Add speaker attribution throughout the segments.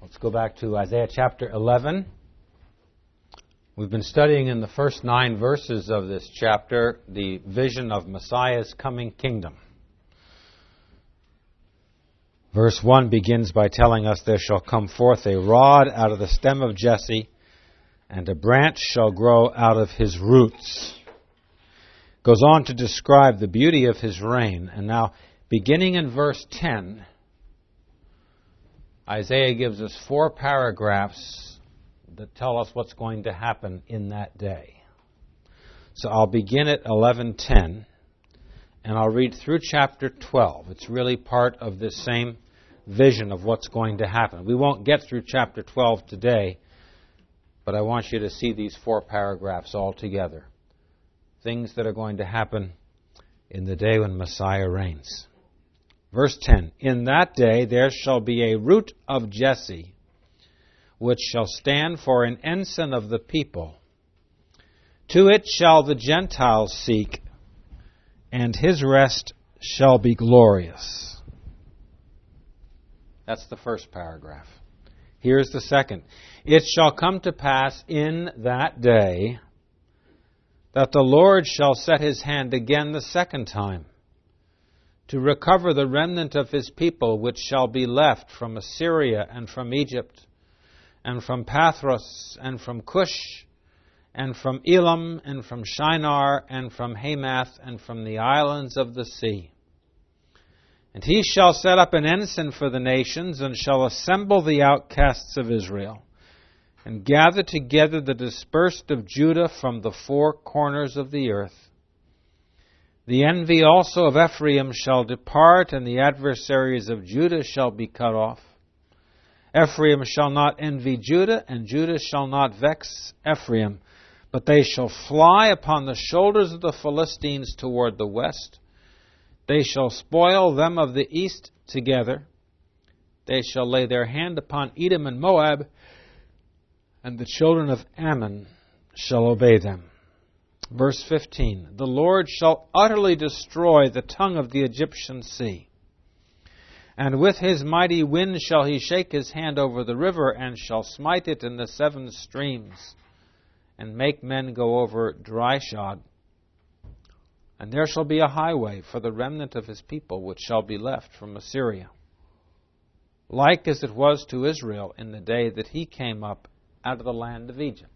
Speaker 1: Let's go back to Isaiah chapter 11. We've been studying in the first 9 verses of this chapter the vision of Messiah's coming kingdom. Verse 1 begins by telling us, "There shall come forth a rod out of the stem of Jesse, and a branch shall grow out of his roots." Goes on to describe the beauty of his reign. And now, beginning in verse 10, Isaiah gives us 4 paragraphs that tell us what's going to happen in that day. So I'll begin at 11:10, and I'll read through chapter 12. It's really part of this same vision of what's going to happen. We won't get through chapter 12 today, but I want you to see these 4 paragraphs all together. Things that are going to happen in the day when Messiah reigns. Verse 10, "In that day there shall be a root of Jesse, which shall stand for an ensign of the people. To it shall the Gentiles seek, and his rest shall be glorious." That's the first paragraph. Here's the second. "It shall come to pass in that day that the Lord shall set his hand again the second time, to recover the remnant of his people which shall be left from Assyria and from Egypt, and from Pathros, and from Cush, and from Elam, and from Shinar, and from Hamath, and from the islands of the sea. And he shall set up an ensign for the nations, and shall assemble the outcasts of Israel, and gather together the dispersed of Judah from the 4 corners of the earth. The envy also of Ephraim shall depart, and the adversaries of Judah shall be cut off. Ephraim shall not envy Judah, and Judah shall not vex Ephraim, but they shall fly upon the shoulders of the Philistines toward the west. They shall spoil them of the east together. They shall lay their hand upon Edom and Moab, and the children of Ammon shall obey them." Verse 15, "The Lord shall utterly destroy the tongue of the Egyptian sea. And with his mighty wind shall he shake his hand over the river, and shall smite it in the 7 streams, and make men go over dry shod. And there shall be a highway for the remnant of his people, which shall be left from Assyria, like as it was to Israel in the day that he came up out of the land of Egypt."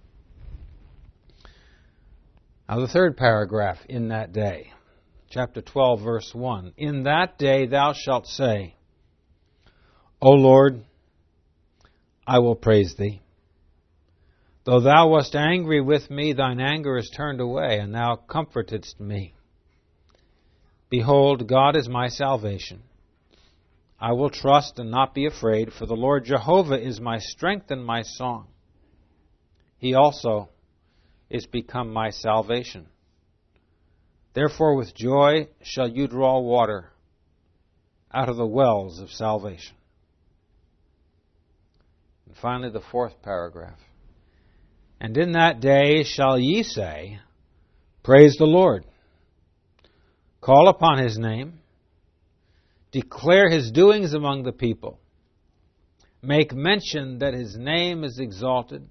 Speaker 1: Now the third paragraph, "in that day." Chapter 12, verse 1. "In that day thou shalt say, O Lord, I will praise thee. Though thou wast angry with me, thine anger is turned away, and thou comfortedst me. Behold, God is my salvation. I will trust and not be afraid, for the Lord Jehovah is my strength and my song. He also is become my salvation. Therefore with joy shall you draw water out of the wells of salvation." And finally, the 4th paragraph. "And in that day shall ye say, Praise the Lord. Call upon his name. Declare his doings among the people. Make mention that his name is exalted.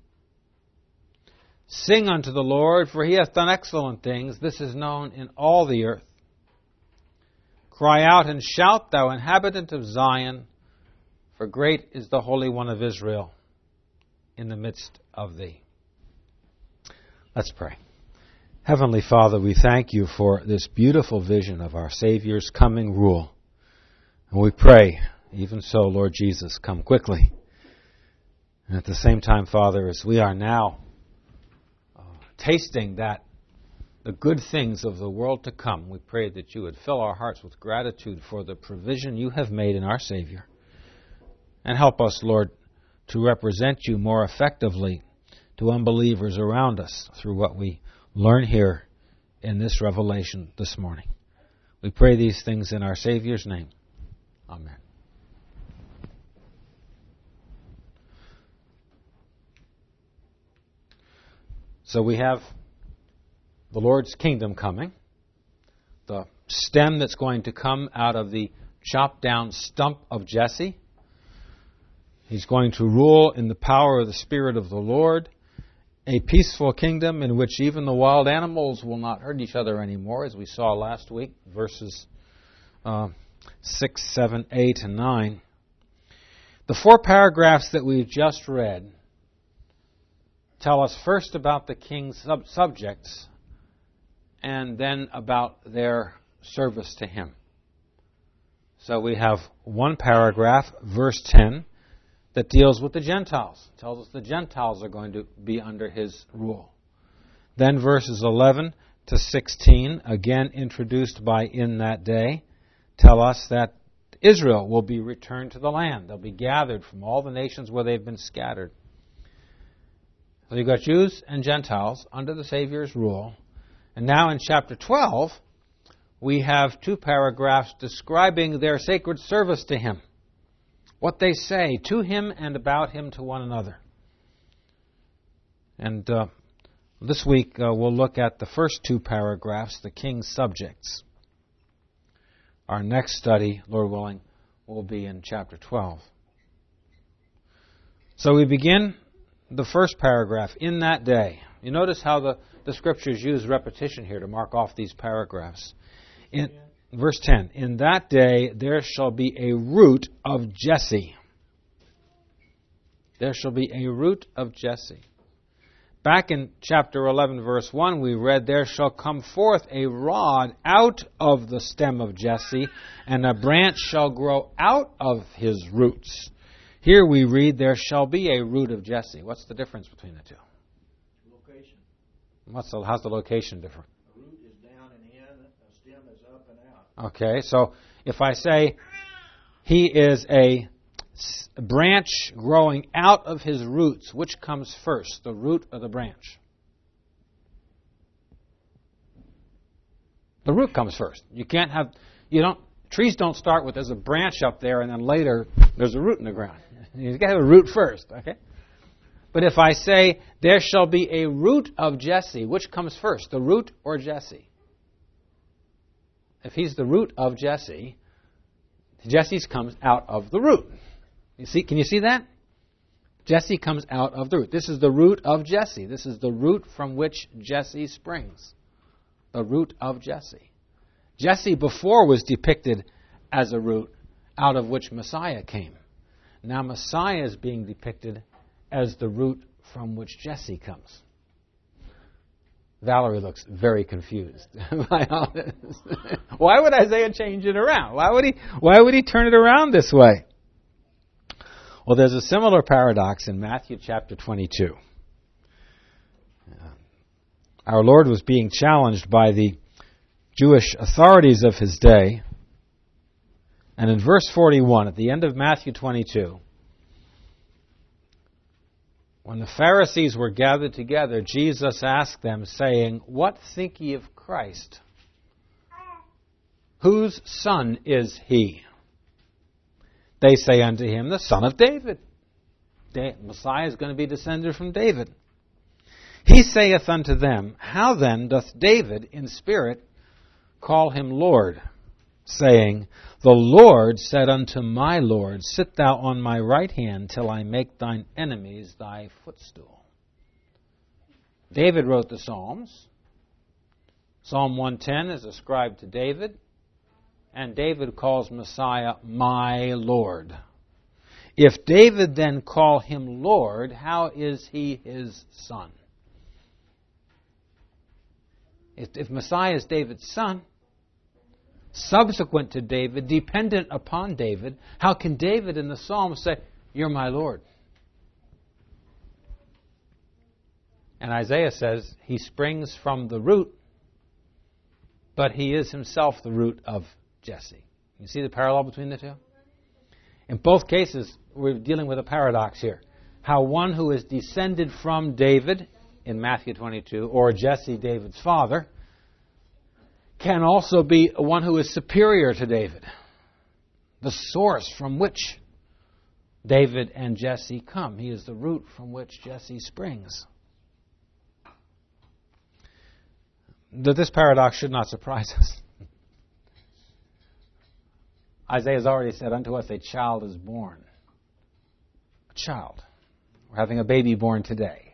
Speaker 1: Sing unto the Lord, for he hath done excellent things. This is known in all the earth. Cry out and shout, thou inhabitant of Zion, for great is the Holy One of Israel in the midst of thee." Let's pray. Heavenly Father, we thank you for this beautiful vision of our Savior's coming rule. And we pray, even so, Lord Jesus, come quickly. And at the same time, Father, as we are now tasting the good things of the world to come, we pray that you would fill our hearts with gratitude for the provision you have made in our Savior. And help us, Lord, to represent you more effectively to unbelievers around us through what we learn here in this revelation this morning. We pray these things in our Savior's name. Amen. So we have the Lord's kingdom coming, the stem that's going to come out of the chopped down stump of Jesse. He's going to rule in the power of the Spirit of the Lord, a peaceful kingdom in which even the wild animals will not hurt each other anymore, as we saw last week, verses 6, 7, 8, and 9. The 4 paragraphs that we've just read tell us first about the king's subjects and then about their service to him. So we have one paragraph, verse 10, that deals with the Gentiles. It tells us the Gentiles are going to be under his rule. Then verses 11 to 16, again introduced by in that day, tell us that Israel will be returned to the land. They'll be gathered from all the nations where they've been scattered. So you've got Jews and Gentiles under the Savior's rule. And now in chapter 12, we have 2 paragraphs describing their sacred service to him. What they say to him and about him to one another. And this week we'll look at the first 2 paragraphs, the king's subjects. Our next study, Lord willing, will be in chapter 12. So we begin the first paragraph, in that day. You notice how the Scriptures use repetition here to mark off these paragraphs. In verse 10, in that day there shall be a root of Jesse. There shall be a root of Jesse. Back in chapter 11, verse 1, we read, there shall come forth a rod out of the stem of Jesse, and a branch shall grow out of his roots. Here we read, there shall be a root of Jesse. What's the difference between the two?
Speaker 2: Location.
Speaker 1: How's the location different?
Speaker 2: A root is down and in, a stem is up and out.
Speaker 1: Okay, so if I say he is a branch growing out of his roots, which comes first, the root or the branch? The root comes first. Trees don't start with there's a branch up there and then later there's a root in the ground. You've got to have a root first, okay? But if I say there shall be a root of Jesse, which comes first, the root or Jesse? If he's the root of Jesse, Jesse's comes out of the root. Can you see that? Jesse comes out of the root. This is the root of Jesse. This is the root from which Jesse springs. The root of Jesse. Jesse before was depicted as a root out of which Messiah came. Now Messiah is being depicted as the root from which Jesse comes. Valerie looks very confused by all this. Why would Isaiah change it around? Why would he turn it around this way? Well, there's a similar paradox in Matthew chapter 22. Our Lord was being challenged by the Jewish authorities of his day. And in verse 41, at the end of Matthew 22, when the Pharisees were gathered together, Jesus asked them, saying, what think ye of Christ? Whose son is he? They say unto him, the son of David. Messiah is going to be descended from David. He saith unto them, how then doth David in spirit call him Lord, saying, the Lord said unto my Lord, sit thou on my right hand till I make thine enemies thy footstool. David wrote the Psalms. Psalm 110 is ascribed to David. And David calls Messiah my Lord. If David then call him Lord, how is he his son? If Messiah is David's son, subsequent to David, dependent upon David, how can David in the Psalm say, you're my Lord? And Isaiah says he springs from the root, but he is himself the root of Jesse. You see the parallel between the two? In both cases, we're dealing with a paradox here. How one who is descended from David in Matthew 22, or Jesse, David's father, can also be one who is superior to David. The source from which David and Jesse come. He is the root from which Jesse springs. This paradox should not surprise us. Isaiah has already said, unto us a child is born. child. We're having a baby born today.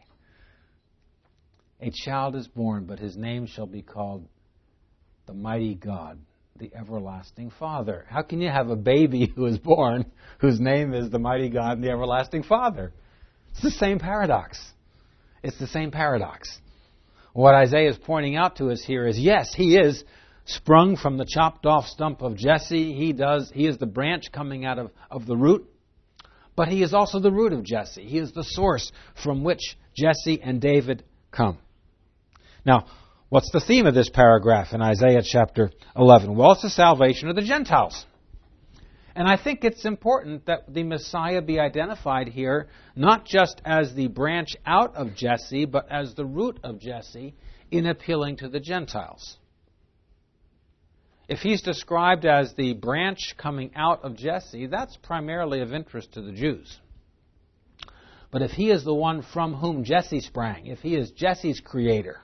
Speaker 1: A child is born, but his name shall be called the Mighty God, the Everlasting Father. How can you have a baby who is born whose name is the Mighty God and the Everlasting Father? It's the same paradox. It's the same paradox. What Isaiah is pointing out to us here is, yes, he is sprung from the chopped off stump of Jesse. He is the branch coming out of the root. But he is also the root of Jesse. He is the source from which Jesse and David come. Now, what's the theme of this paragraph in Isaiah chapter 11? Well, it's the salvation of the Gentiles. And I think it's important that the Messiah be identified here not just as the branch out of Jesse, but as the root of Jesse in appealing to the Gentiles. If he's described as the branch coming out of Jesse, that's primarily of interest to the Jews. But if he is the one from whom Jesse sprang, if he is Jesse's creator,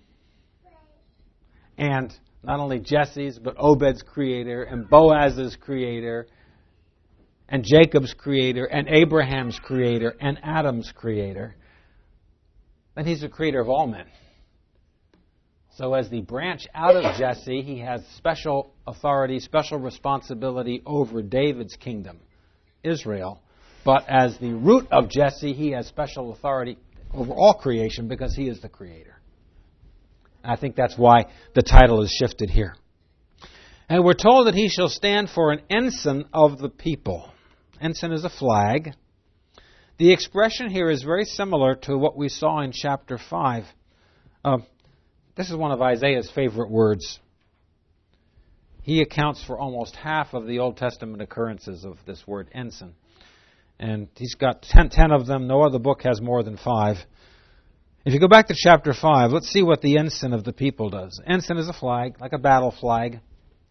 Speaker 1: and not only Jesse's, but Obed's creator, and Boaz's creator, and Jacob's creator, and Abraham's creator, and Adam's creator, then he's the creator of all men. So as the branch out of Jesse, he has special authority, special responsibility over David's kingdom, Israel. But as the root of Jesse, he has special authority over all creation because he is the creator. I think that's why the title is shifted here. And we're told that he shall stand for an ensign of the people. Ensign is a flag. The expression here is very similar to what we saw in chapter 5. This is one of Isaiah's favorite words. He accounts for almost half of the Old Testament occurrences of this word ensign. And he's got 10 of them. No other book has more than 5. If you go back to chapter 5, let's see what the ensign of the people does. Ensign is a flag, like a battle flag.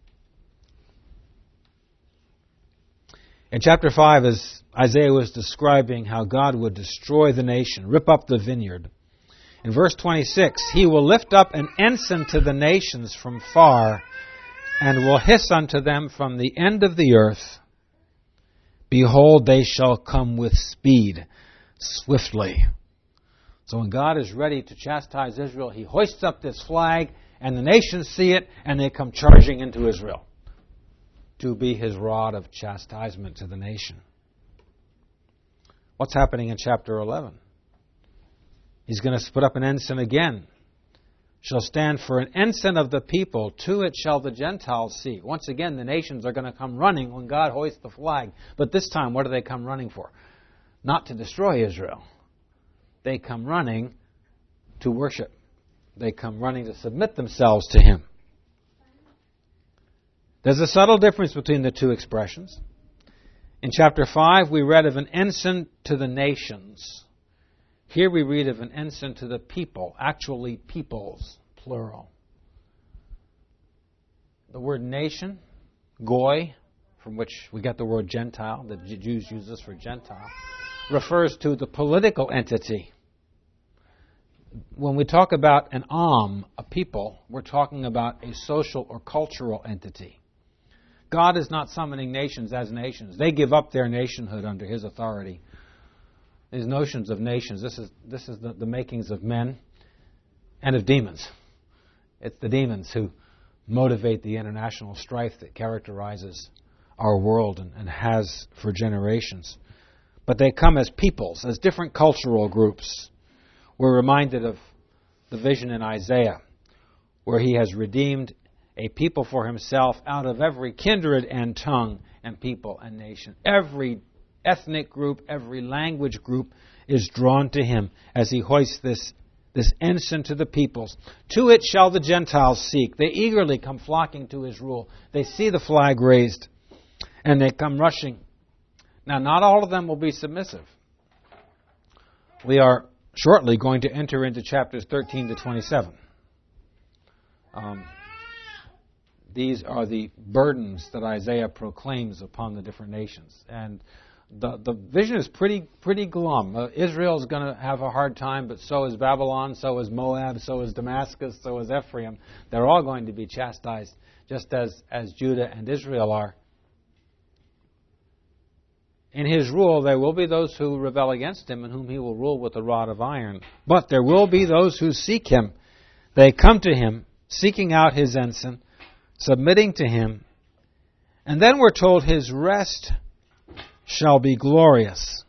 Speaker 1: In chapter 5, as Isaiah was describing how God would destroy the nation, rip up the vineyard. In verse 26, he will lift up an ensign to the nations from far, and will hiss unto them from the end of the earth. Behold, they shall come with speed, swiftly. So when God is ready to chastise Israel, he hoists up this flag, and the nations see it, and they come charging into Israel to be his rod of chastisement to the nation. What's happening in chapter 11? He's going to put up an ensign again. Shall stand for an ensign of the people. To it shall the Gentiles seek. Once again, the nations are going to come running when God hoists the flag. But this time, what do they come running for? Not to destroy Israel. They come running to worship. They come running to submit themselves to him. There's a subtle difference between the two expressions. In chapter 5, we read of an ensign to the nations. Here we read of an ensign to the people, actually peoples, plural. The word nation, goy, from which we get the word Gentile, the Jews use this for Gentile, refers to the political entity. When we talk about an a people, we're talking about a social or cultural entity. God is not summoning nations as nations. They give up their nationhood under his authority. These notions of nations, this is the makings of men and of demons. It's the demons who motivate the international strife that characterizes our world and has for generations. But they come as peoples, as different cultural groups. We're reminded of the vision in Isaiah, where he has redeemed a people for himself out of every kindred and tongue and people and nation. Every ethnic group, every language group is drawn to him as he hoists this ensign to the peoples. To it shall the Gentiles seek. They eagerly come flocking to his rule. They see the flag raised, and they come rushing. Now, not all of them will be submissive. We are shortly going to enter into chapters 13 to 27. These are the burdens that Isaiah proclaims upon the different nations. And the vision is pretty glum. Israel is going to have a hard time, but so is Babylon, so is Moab, so is Damascus, so is Ephraim. They're all going to be chastised, just as Judah and Israel are. In His rule, there will be those who rebel against Him and whom He will rule with a rod of iron. But there will be those who seek Him. They come to Him, seeking out His ensign, submitting to Him. And then we're told His rest shall be glorious.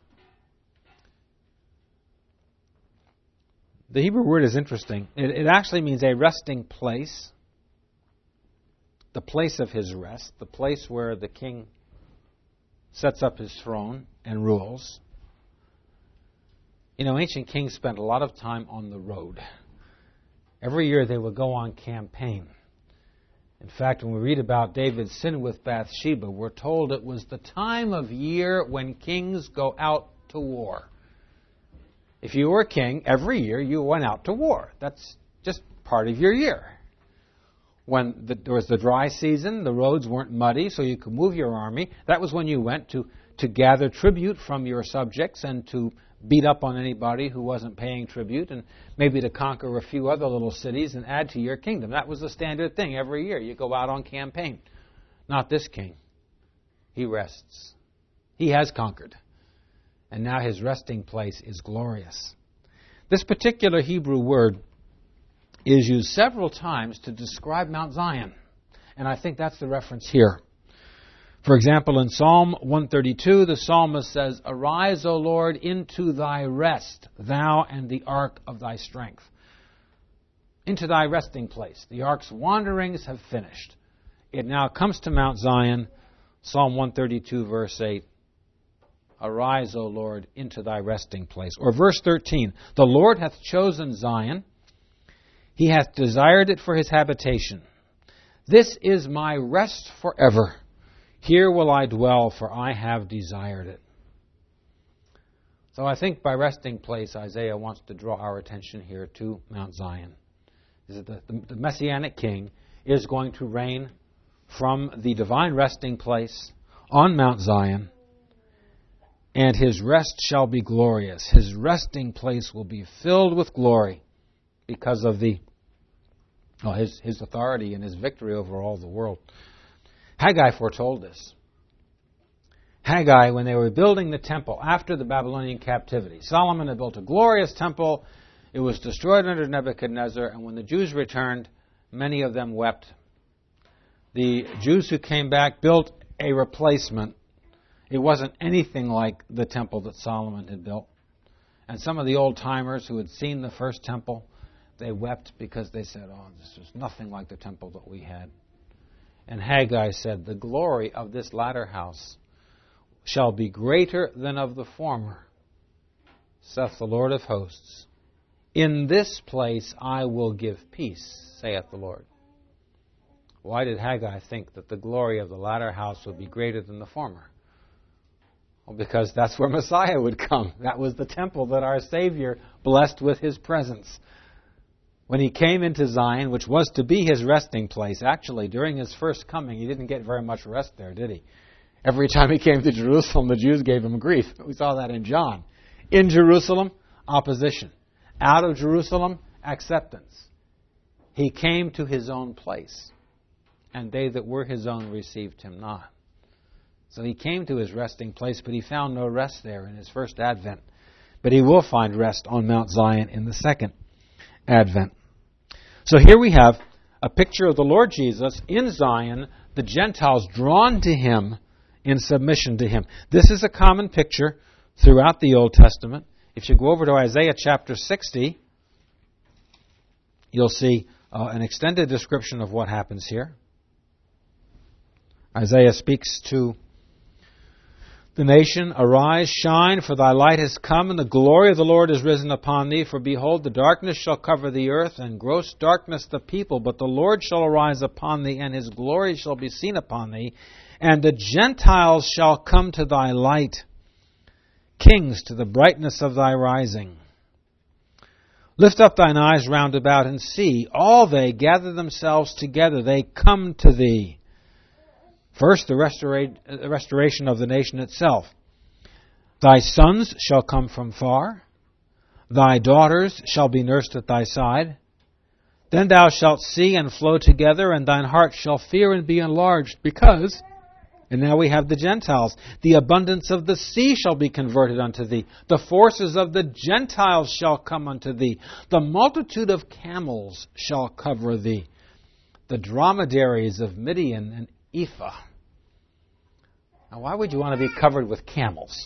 Speaker 1: The Hebrew word is interesting. It actually means a resting place, the place of His rest, the place where the king sets up his throne and rules. You know, ancient kings spent a lot of time on the road. Every year they would go on campaign. In fact, when we read about David's sin with Bathsheba, we're told it was the time of year when kings go out to war. If you were a king, every year you went out to war. That's just part of your year. When there was the dry season, the roads weren't muddy, so you could move your army. That was when you went to gather tribute from your subjects and to beat up on anybody who wasn't paying tribute, and maybe to conquer a few other little cities and add to your kingdom. That was the standard thing every year. You go out on campaign. Not this king. He rests. He has conquered. And now his resting place is glorious. This particular Hebrew word is used several times to describe Mount Zion. And I think that's the reference here. For example, in Psalm 132, the psalmist says, "Arise, O Lord, into thy rest, thou and the ark of thy strength." Into thy resting place. The ark's wanderings have finished. It now comes to Mount Zion. Psalm 132, verse 8. "Arise, O Lord, into thy resting place." Or verse 13, "The Lord hath chosen Zion. He hath desired it for his habitation. This is my rest forever. Here will I dwell, for I have desired it." So I think by resting place, Isaiah wants to draw our attention here to Mount Zion. Is that the Messianic King is going to reign from the divine resting place on Mount Zion, and his rest shall be glorious. His resting place will be filled with glory because of his authority and his victory over all the world. Haggai foretold this. Haggai, when they were building the temple after the Babylonian captivity, Solomon had built a glorious temple. It was destroyed under Nebuchadnezzar, and when the Jews returned, many of them wept. The Jews who came back built a replacement. It wasn't anything like the temple that Solomon had built. And some of the old-timers who had seen the first temple, they wept because they said, "Oh, this is nothing like the temple that we had." And Haggai said, "The glory of this latter house shall be greater than of the former, saith the Lord of hosts. In this place I will give peace, saith the Lord." Why did Haggai think that the glory of the latter house would be greater than the former? Well, because that's where Messiah would come. That was the temple that our Savior blessed with his presence. When he came into Zion, which was to be his resting place, actually, during his first coming, he didn't get very much rest there, did he? Every time he came to Jerusalem, the Jews gave him grief. We saw that in John. In Jerusalem, opposition. Out of Jerusalem, acceptance. He came to his own place, and they that were his own received him not. So he came to his resting place, but he found no rest there in his first advent. But he will find rest on Mount Zion in the second advent. So here we have a picture of the Lord Jesus in Zion, the Gentiles drawn to him in submission to him. This is a common picture throughout the Old Testament. If you go over to Isaiah chapter 60, you'll see an extended description of what happens here. Isaiah speaks to the nation, "Arise, shine, for thy light has come, and the glory of the Lord is risen upon thee. For behold, the darkness shall cover the earth, and gross darkness the people. But the Lord shall arise upon thee, and his glory shall be seen upon thee. And the Gentiles shall come to thy light, kings to the brightness of thy rising. Lift up thine eyes round about, and see, all they gather themselves together, they come to thee." First, the restoration of the nation itself. "Thy sons shall come from far. Thy daughters shall be nursed at thy side. Then thou shalt see and flow together, and thine heart shall fear and be enlarged, because And now we have the Gentiles. The abundance of the sea shall be converted unto thee. The forces of the Gentiles shall come unto thee. The multitude of camels shall cover thee. The dromedaries of Midian and Ephah. Now, why would you want to be covered with camels?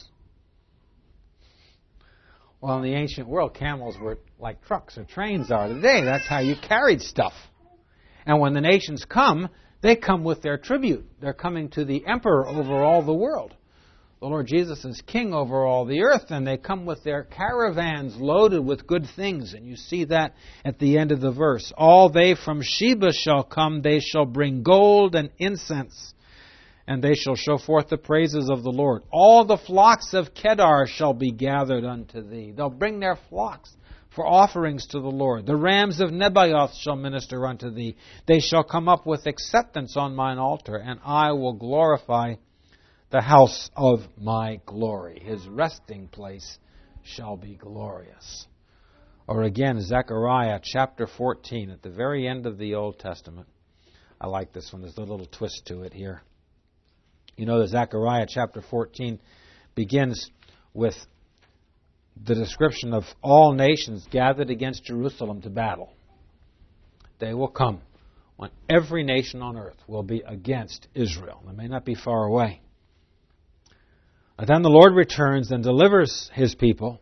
Speaker 1: Well, in the ancient world, camels were like trucks or trains are today. That's how you carried stuff. And when the nations come, they come with their tribute. They're coming to the emperor over all the world. The Lord Jesus is king over all the earth, and they come with their caravans loaded with good things. And you see that at the end of the verse. All they from Sheba shall come, they shall bring gold and incense, and they shall show forth the praises of the Lord. All the flocks of Kedar shall be gathered unto thee. They'll bring their flocks for offerings to the Lord. The rams of Nebaioth shall minister unto thee. They shall come up with acceptance on mine altar, and I will glorify the house of my glory. His resting place shall be glorious. Or again, Zechariah chapter 14, at the very end of the Old Testament. I like this one. There's a little twist to it here. You know that Zechariah chapter 14 begins with the description of all nations gathered against Jerusalem to battle. They will come when every nation on earth will be against Israel. They may not be far away. And then the Lord returns and delivers His people.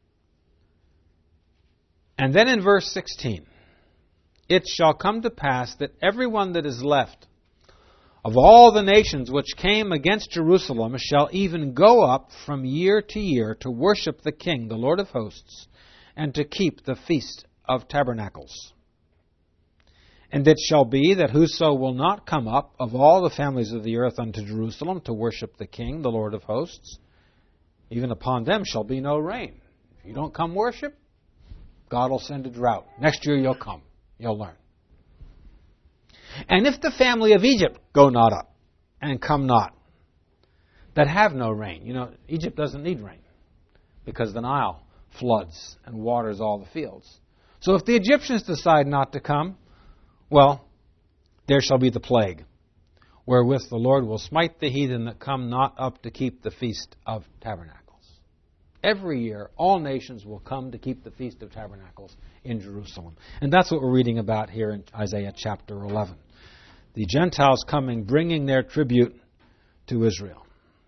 Speaker 1: And then in verse 16, it shall come to pass that everyone that is left of all the nations which came against Jerusalem shall even go up from year to year to worship the King, the Lord of hosts, and to keep the Feast of Tabernacles. And it shall be that whoso will not come up of all the families of the earth unto Jerusalem to worship the King, the Lord of hosts, even upon them shall be no rain. If you don't come worship, God will send a drought. Next year you'll come. You'll learn. And if the family of Egypt go not up, and come not, that have no rain. You know, Egypt doesn't need rain, because the Nile floods and waters all the fields. So if the Egyptians decide not to come, well, there shall be the plague, wherewith the Lord will smite the heathen that come not up to keep the Feast of Tabernacles. Every year, all nations will come to keep the Feast of Tabernacles in Jerusalem. And that's what we're reading about here in Isaiah chapter 11. The Gentiles coming, bringing their tribute to Israel.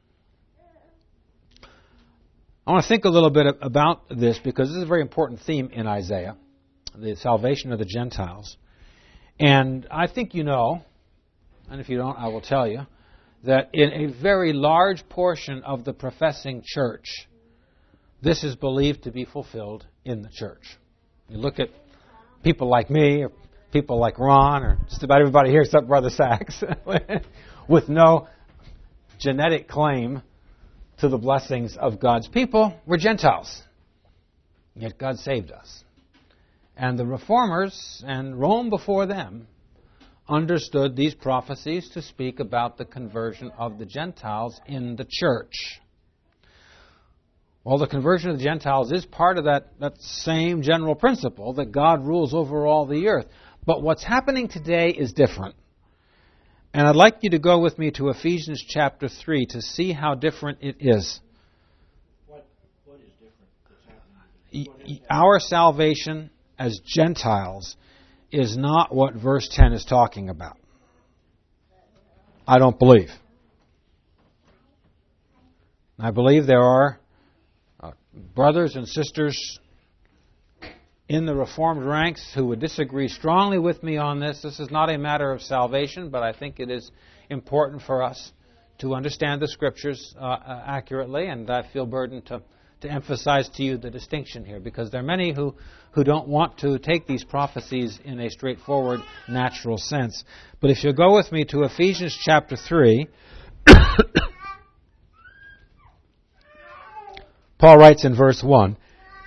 Speaker 1: I want to think a little bit about this, because this is a very important theme in Isaiah, the salvation of the Gentiles. And I think you know, and if you don't, I will tell you, that in a very large portion of the professing church, this is believed to be fulfilled in the church. You look at people like me, or people like Ron, or just about everybody here except Brother Sachs, with no genetic claim to the blessings of God's people. We're Gentiles. Yet God saved us. And the Reformers, and Rome before them, understood these prophecies to speak about the conversion of the Gentiles in the church. Well, the conversion of the Gentiles is part of that same general principle that God rules over all the earth. But what's happening today is different. And I'd like you to go with me to Ephesians chapter 3 to see how different it is.
Speaker 2: What is different that's happening?
Speaker 1: Our salvation as Gentiles is not what verse 10 is talking about. I don't believe. I believe there are brothers and sisters in the Reformed ranks who would disagree strongly with me on this. This is not a matter of salvation, but I think it is important for us to understand the Scriptures accurately, and I feel burdened to emphasize to you the distinction here, because there are many who don't want to take these prophecies in a straightforward, natural sense. But if you'll go with me to Ephesians chapter 3, Paul writes in verse 1,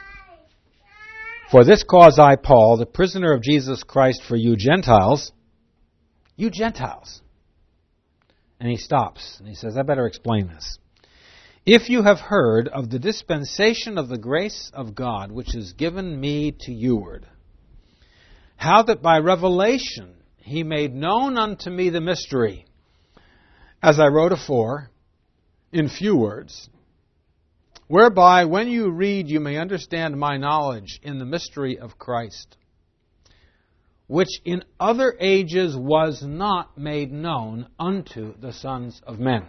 Speaker 1: "For this cause I, Paul, the prisoner of Jesus Christ for you Gentiles," you Gentiles. And he stops, and he says, I better explain this. "If you have heard of the dispensation of the grace of God, which is given me to youward, how that by revelation he made known unto me the mystery, as I wrote afore, in few words, whereby when you read you may understand my knowledge in the mystery of Christ, which in other ages was not made known unto the sons of men,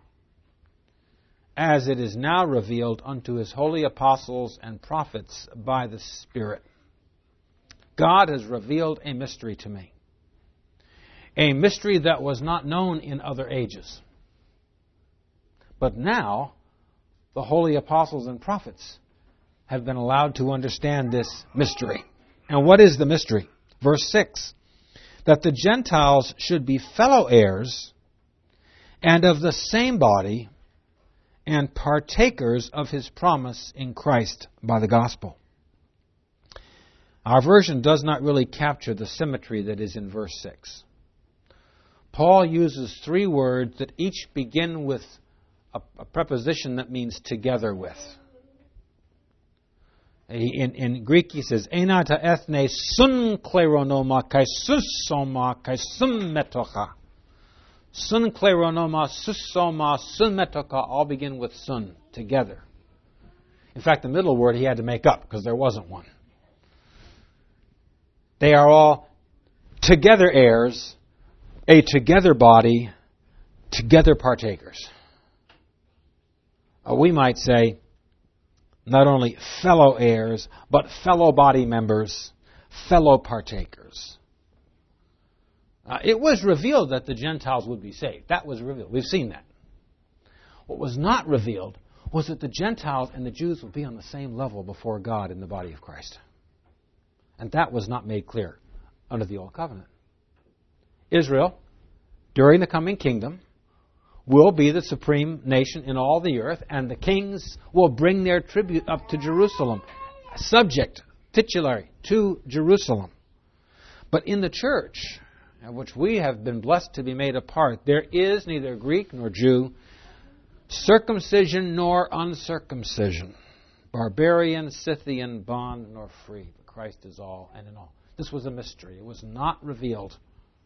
Speaker 1: as it is now revealed unto his holy apostles and prophets by the Spirit. God has revealed a mystery to me. A mystery that was not known in other ages. But now, the holy apostles and prophets have been allowed to understand this mystery. And what is the mystery? Verse 6, that the Gentiles should be fellow heirs and of the same body and partakers of his promise in Christ by the gospel. Our version does not really capture the symmetry that is in verse 6. Paul uses three words that each begin with a preposition that means together with. In Greek he says, Eina ta ethne sun kleronoma kai susoma kai summetocha. Sun kleronoma, susoma, sunmetoka all begin with sun, together. In fact, the middle word he had to make up because there wasn't one. They are all together heirs, a together body, together partakers. We might say, not only fellow heirs, but fellow body members, fellow partakers. It was revealed that the Gentiles would be saved. That was revealed. We've seen that. What was not revealed was that the Gentiles and the Jews would be on the same level before God in the body of Christ. And that was not made clear under the Old Covenant. Israel, during the coming kingdom, will be the supreme nation in all the earth, and the kings will bring their tribute up to Jerusalem, subject, titulary, to Jerusalem. But in the church, of which we have been blessed to be made a part, there is neither Greek nor Jew, circumcision nor uncircumcision, barbarian, Scythian, bond nor free. But Christ is all and in all. This was a mystery. It was not revealed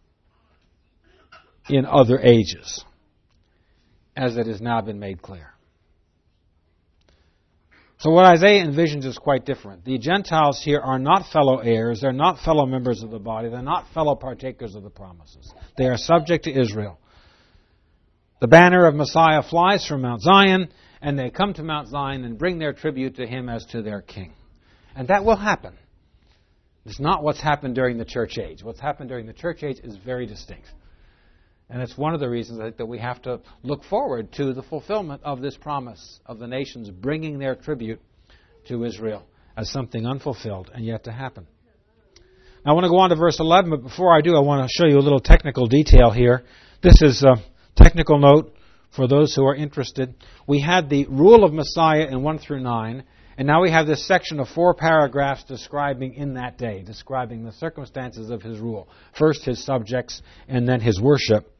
Speaker 1: in other ages, as it has now been made clear. So what Isaiah envisions is quite different. The Gentiles here are not fellow heirs. They're not fellow members of the body. They're not fellow partakers of the promises. They are subject to Israel. The banner of Messiah flies from Mount Zion, and they come to Mount Zion and bring their tribute to him as to their king. And that will happen. It's not what's happened during the church age. What's happened during the church age is very distinct. And it's one of the reasons that we have to look forward to the fulfillment of this promise of the nations bringing their tribute to Israel as something unfulfilled and yet to happen. Now I want to go on to verse 11, but before I do, I want to show you a little technical detail here. This is a technical note for those who are interested. We had the rule of Messiah in 1 through 9, and now we have this section of 4 paragraphs describing in that day, describing the circumstances of his rule. First his subjects, and then his worship.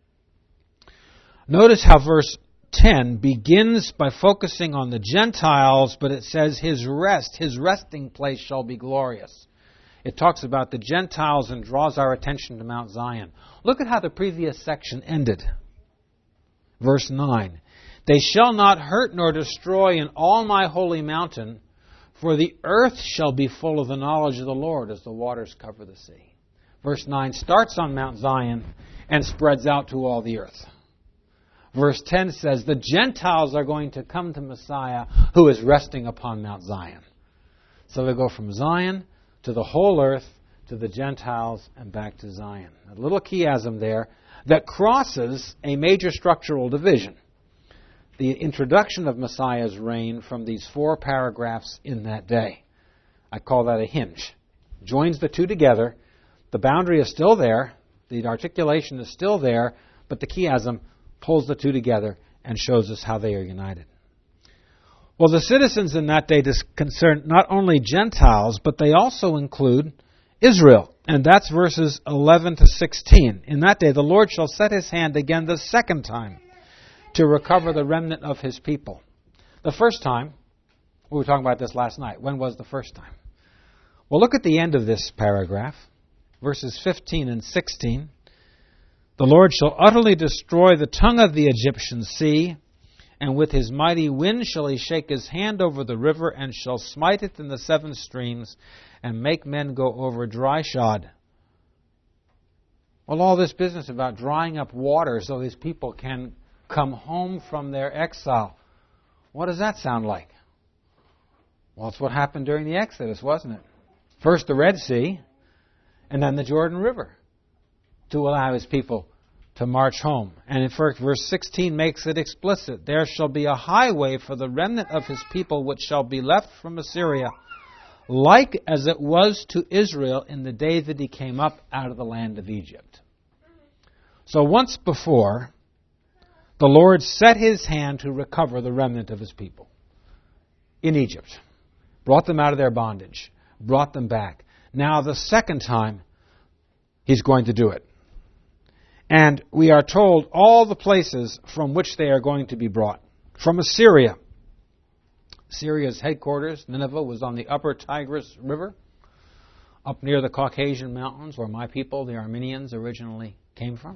Speaker 1: Notice how verse 10 begins by focusing on the Gentiles, but it says his resting place shall be glorious. It talks about the Gentiles and draws our attention to Mount Zion. Look at how the previous section ended. Verse 9, they shall not hurt nor destroy in all my holy mountain, for the earth shall be full of the knowledge of the Lord as the waters cover the sea. Verse 9 starts on Mount Zion and spreads out to all the earth. Verse 10 says the Gentiles are going to come to Messiah who is resting upon Mount Zion. So they go from Zion to the whole earth to the Gentiles and back to Zion. A little chiasm there that crosses a major structural division. The introduction of Messiah's reign from these 4 paragraphs in that day. I call that a hinge. Joins the two together. The boundary is still there. The articulation is still there. But the chiasm pulls the two together and shows us how they are united. Well, the citizens in that day concern not only Gentiles, but they also include Israel. And that's verses 11 to 16. In that day the Lord shall set his hand again the second time to recover the remnant of his people. The first time, we were talking about this last night. When was the first time? Well, look at the end of this paragraph, verses 15 and 16. The Lord shall utterly destroy the tongue of the Egyptian sea, and with his mighty wind shall he shake his hand over the river, and shall smite it in the 7 streams, and make men go over dry shod. Well, all this business about drying up water so these people can come home from their exile, what does that sound like? Well, it's what happened during the Exodus, wasn't it? First the Red Sea, and then the Jordan River, to allow his people to march home. And in verse 16 makes it explicit. There shall be a highway for the remnant of his people which shall be left from Assyria, like as it was to Israel in the day that he came up out of the land of Egypt. So once before, the Lord set his hand to recover the remnant of his people in Egypt. Brought them out of their bondage. Brought them back. Now the second time, he's going to do it. And we are told all the places from which they are going to be brought. From Assyria. Assyria's headquarters, Nineveh, was on the upper Tigris River, up near the Caucasian Mountains, where my people, the Armenians, originally came from.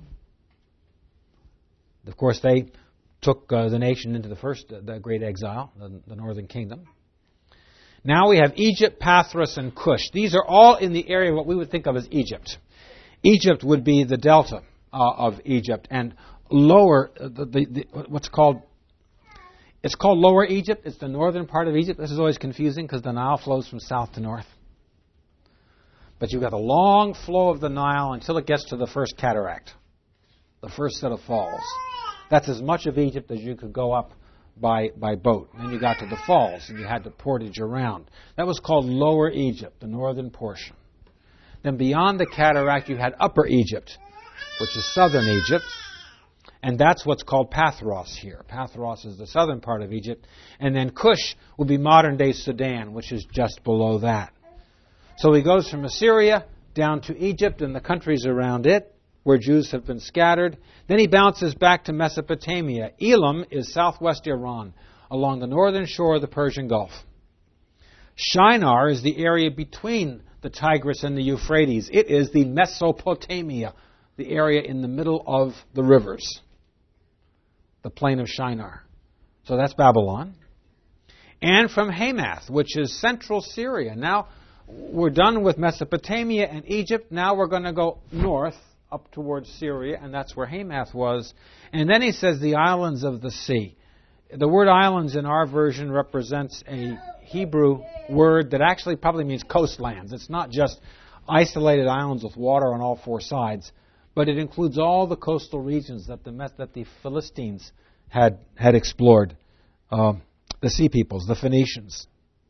Speaker 1: Of course, they took the nation into the great exile, the northern kingdom. Now we have Egypt, Pathros, and Cush. These are all in the area of what we would think of as Egypt. Egypt would be the delta of Egypt, and lower, what's called, it's called Lower Egypt. It's the northern part of Egypt. This is always confusing because the Nile flows from south to north. But you've got a long flow of the Nile until it gets to the first cataract, the first set of falls. That's as much of Egypt as you could go up by boat. Then you got to the falls, and you had to portage around. That was called Lower Egypt, the northern portion. Then beyond the cataract, you had Upper Egypt, which is southern Egypt, and that's what's called Pathros here. Pathros is the southern part of Egypt, and then Cush will be modern-day Sudan, which is just below that. So he goes from Assyria down to Egypt and the countries around it, where Jews have been scattered. Then he bounces back to Mesopotamia. Elam is southwest Iran, along the northern shore of the Persian Gulf. Shinar is the area between the Tigris and the Euphrates. It is the Mesopotamia, the area in the middle of the rivers, the plain of Shinar. So that's Babylon. And from Hamath, which is central Syria. Now we're done with Mesopotamia and Egypt. Now we're going to go north up towards Syria, and that's where Hamath was. And then he says the islands of the sea. The word islands in our version represents a Hebrew word that actually probably means coastlands. It's not just isolated islands with water on all 4 sides, but it includes all the coastal regions that the Philistines had explored, the sea peoples, the Phoenicians.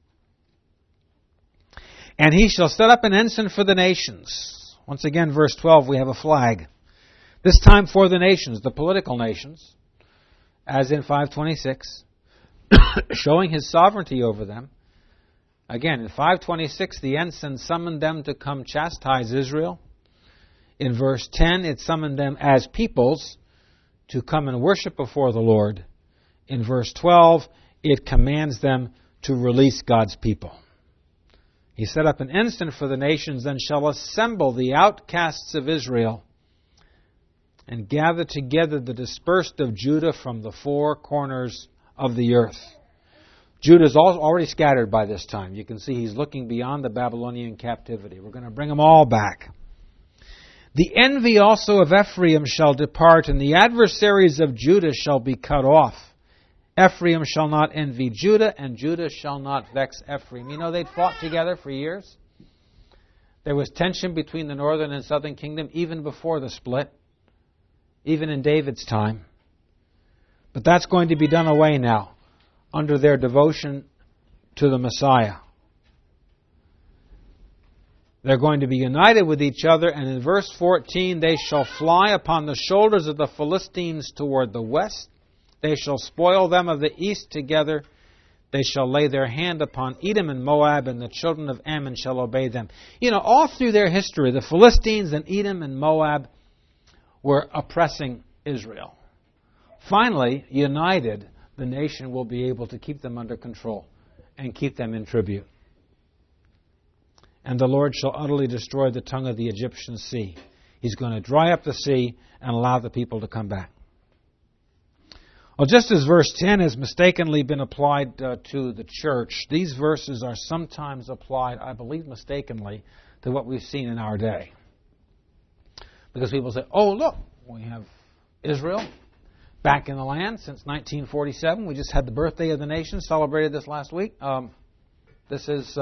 Speaker 1: And he shall set up an ensign for the nations. Once again, verse 12, we have a flag. This time for the nations, the political nations, as in 526, showing his sovereignty over them. Again, in 526, the ensign summoned them to come chastise Israel. In verse 10, it summoned them as peoples to come and worship before the Lord. In verse 12, it commands them to release God's people. He set up an ensign for the nations, and shall assemble the outcasts of Israel, and gather together the dispersed of Judah from the 4 corners of the earth. Judah is already scattered by this time. You can see he's looking beyond the Babylonian captivity. We're going to bring them all back. The envy also of Ephraim shall depart, and the adversaries of Judah shall be cut off. Ephraim shall not envy Judah, and Judah shall not vex Ephraim. You know, they'd fought together for years. There was tension between the northern and southern kingdom even before the split, even in David's time. But that's going to be done away now under their devotion to the Messiah. They're going to be united with each other, and in verse 14, they shall fly upon the shoulders of the Philistines toward the west. They shall spoil them of the east together. They shall lay their hand upon Edom and Moab, and the children of Ammon shall obey them. You know, all through their history, the Philistines and Edom and Moab were oppressing Israel. Finally, united, the nation will be able to keep them under control and keep them in tribute. And the Lord shall utterly destroy the tongue of the Egyptian sea. He's going to dry up the sea and allow the people to come back. Well, just as verse 10 has mistakenly been applied to the church, these verses are sometimes applied, I believe mistakenly, to what we've seen in our day. Because people say, oh, look, we have Israel back in the land since 1947. We just had the birthday of the nation, celebrated this last week. This is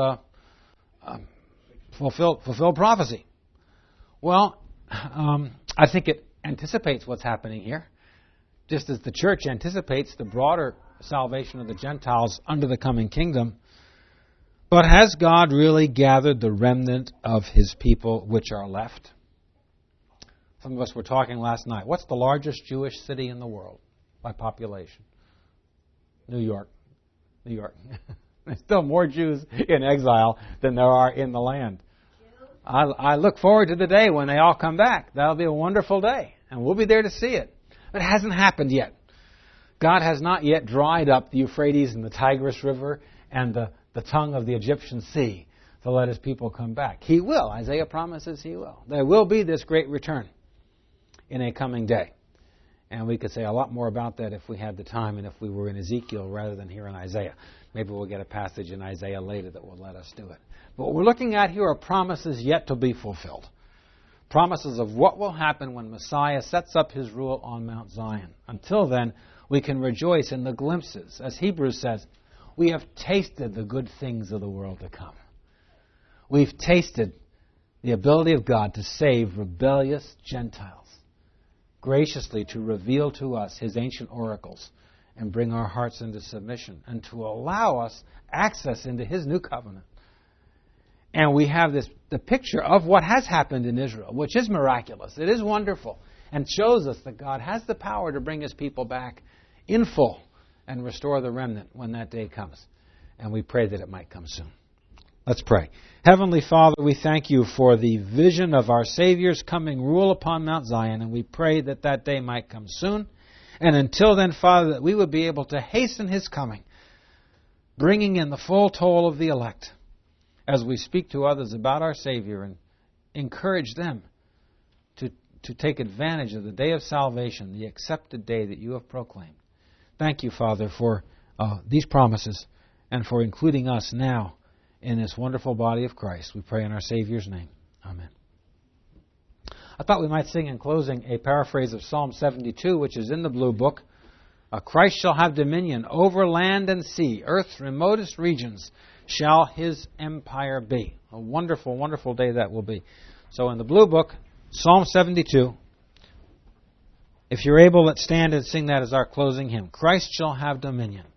Speaker 1: fulfilled prophecy. Well, I think it anticipates what's happening here, just as the church anticipates the broader salvation of the Gentiles under the coming kingdom. But has God really gathered the remnant of His people which are left? Some of us were talking last night. What's the largest Jewish city in the world by population? New York. New York. There's still more Jews in exile than there are in the land. I look forward to the day when they all come back. That'll be a wonderful day, and we'll be there to see it. But it hasn't happened yet. God has not yet dried up the Euphrates and the Tigris River and the tongue of the Egyptian sea to let His people come back. He will. Isaiah promises He will. There will be this great return in a coming day. And we could say a lot more about that if we had the time and if we were in Ezekiel rather than here in Isaiah. Maybe we'll get a passage in Isaiah later that will let us do it. But what we're looking at here are promises yet to be fulfilled. Promises of what will happen when Messiah sets up His rule on Mount Zion. Until then, we can rejoice in the glimpses. As Hebrews says, we have tasted the good things of the world to come. We've tasted the ability of God to save rebellious Gentiles, graciously to reveal to us His ancient oracles and bring our hearts into submission and to allow us access into His new covenant. And we have the picture of what has happened in Israel, which is miraculous. It is wonderful and shows us that God has the power to bring His people back in full and restore the remnant when that day comes. And we pray that it might come soon. Let's pray. Heavenly Father, we thank You for the vision of our Savior's coming rule upon Mount Zion, and we pray that that day might come soon. And until then, Father, that we would be able to hasten His coming, bringing in the full toll of the elect as we speak to others about our Savior and encourage them to take advantage of the day of salvation, the accepted day that You have proclaimed. Thank You, Father, for these promises and for including us now in this wonderful body of Christ. We pray in our Savior's name. Amen. I thought we might sing in closing a paraphrase of Psalm 72, which is in the Blue Book. Christ shall have dominion over land and sea. Earth's remotest regions shall His empire be. A wonderful, wonderful day that will be. So in the Blue Book, Psalm 72. If you're able, let's stand and sing that as our closing hymn. Christ shall have dominion.